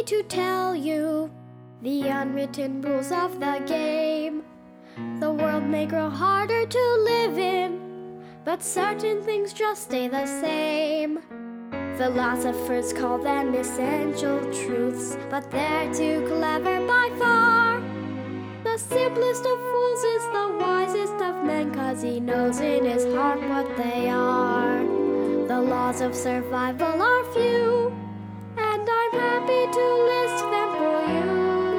to tell you the unwritten rules of the game. The world may grow harder to live in, but certain things just stay the same. Philosophers call them essential truths, but they're too clever by far. The simplest of fools is the wisest of men, 'cause he knows in his heart what they are. The laws of survival are few, and I'm happy to list them for you.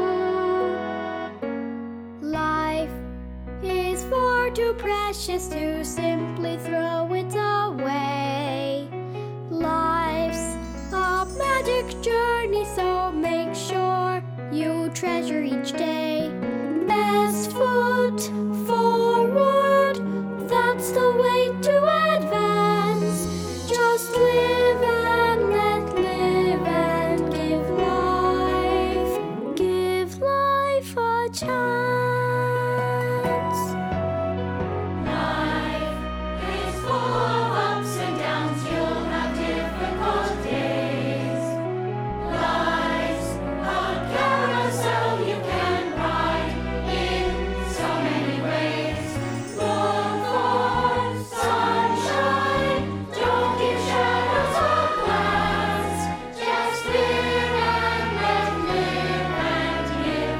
Life is far too precious to simply throw it away. Life's a magic journey, so make sure you treasure each day. Best foot forward, that's the way to advance. Just live and let live and give life a chance. Life is full of ups and downs, you'll have difficult days. Life's a carousel you can ride in so many ways. Look for sunshine, don't give shadows a glance. Just live and let live and give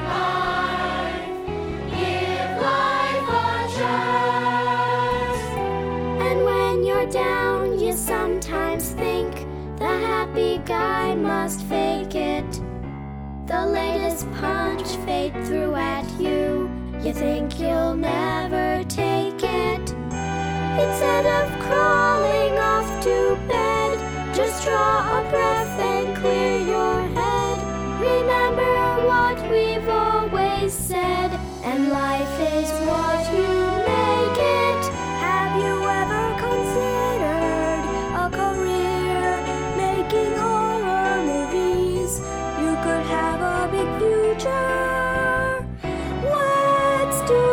life a chance. And when you're down, you sometimes think the happy guy must fake it. The latest punch fate threw at you, you think you'll never take it. Instead of crawling off to bed, just draw a breath and clear your head. Remember what we've always said, and life is what you make it. Have you ever considered a career making horror movies? You could have a big future. Let's do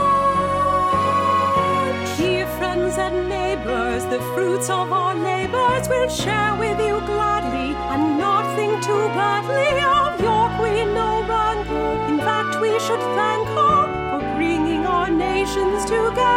launch. Dear friends and neighbors, the fruits of our labors we'll share with you gladly, and not think too badly of your queen, Naranga. In fact, we should thank her for bringing our nations together.